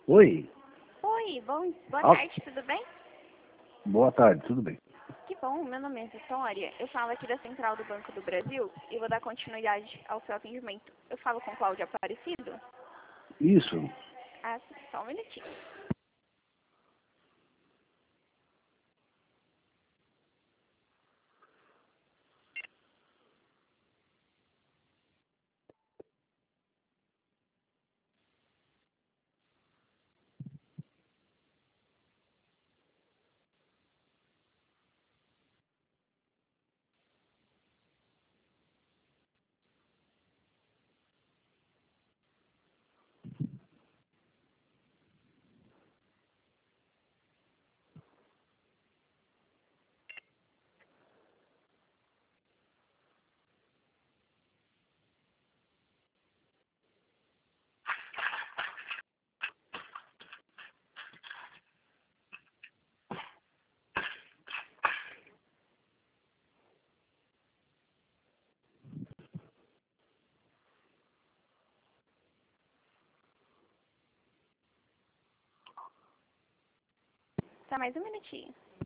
Oi, Oi, boa Ah, tarde, tudo bem? boa tarde, tudo bem? Que bom, meu nome é Vitória, eu falo aqui da Central do Banco do Brasil e vou dar continuidade ao seu atendimento. Eu falo com Cláudia Aparecido? Isso, Ah, sim, só um minutinho. Tá mais um minutinho.